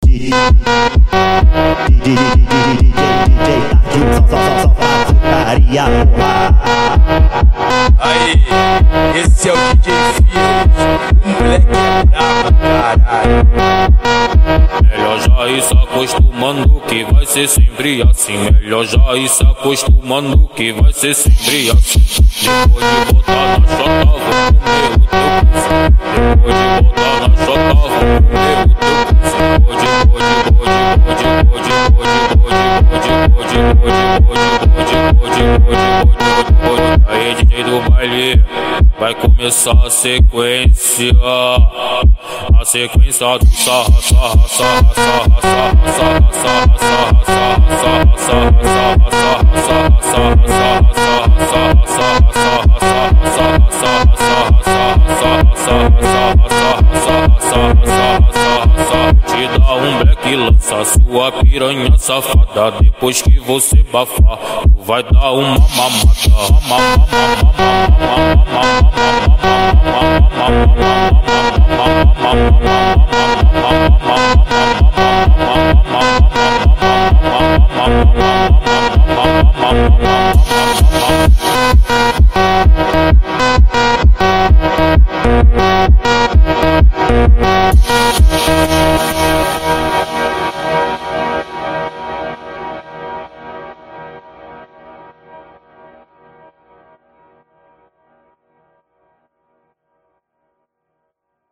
putaria, porra. Aí, esse é o DJ Firmes, o moleque é brabo, caralho. Melhor já ir se acostumando que vai ser sempre assim. Melhor já ir se acostumando que vai ser sempre assim. Depois de botar na chota, vou comer o teu pulso. Depois de botar na chota, vou comer o teu pulso. Aí, DJ do baile, vai começar a sequência. A sequência do sarra, sarra, sarra, sarra, sarra, sarra, sarra, sarra, sarra, sarra, sarra, sarra, sarra, te dá um black, lança sua piranha safada. Depois que você bafar, tu vai dar uma mamada.